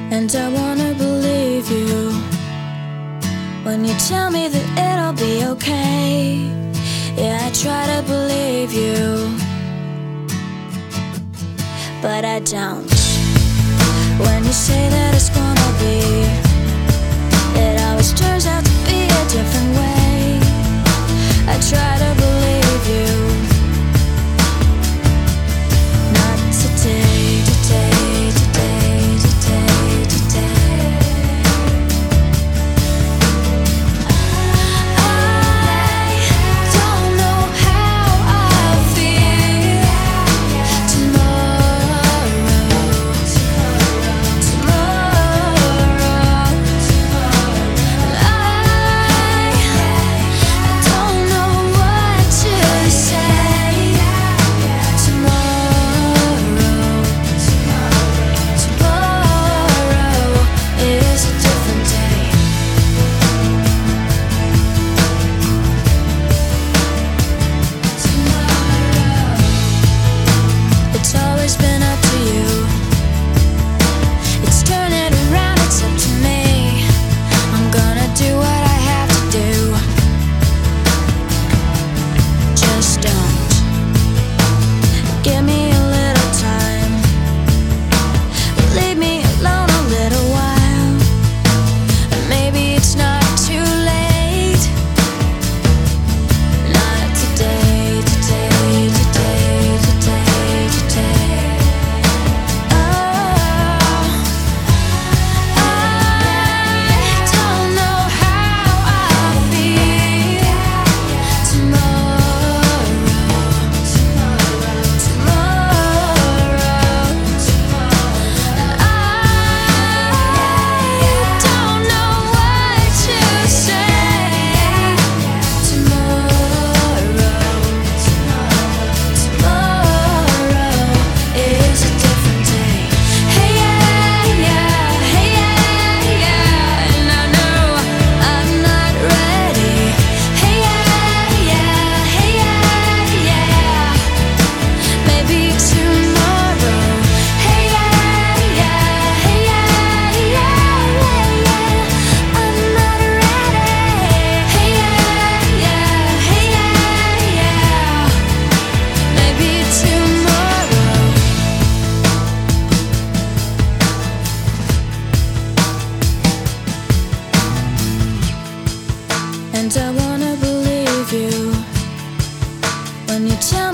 And I wanna believe you when you tell me that it'll be okay. Yeah, I try to believe you, but I don't. When you say that it's gonna be, it always turns out to be a different way. I try to believe you. Not today, today, today, today, today. I don't know how I'll feel tomorrow. I don't know what to say tomorrow. Tomorrow is a different day. Tomorrow, it's always been up to you. It's turning around, it's up to me. I'm gonna do what I have to do. Just don't give me a little time. Leave me alone a little while. Maybe it's not too late. Not today, today, today, today, today. Oh, I don't know how I'll feel tomorrow. I don't know what to say tomorrow. Tomorrow is a different day. Hey yeah, yeah, hey yeah, yeah, and I know I'm not ready. Hey yeah, yeah, hey yeah, yeah, maybe tomorrow. Hey yeah, yeah, hey yeah, yeah, yeah, I'm not ready. Hey yeah, yeah, hey yeah, yeah, maybe tomorrow. And I wanna believe you when you tell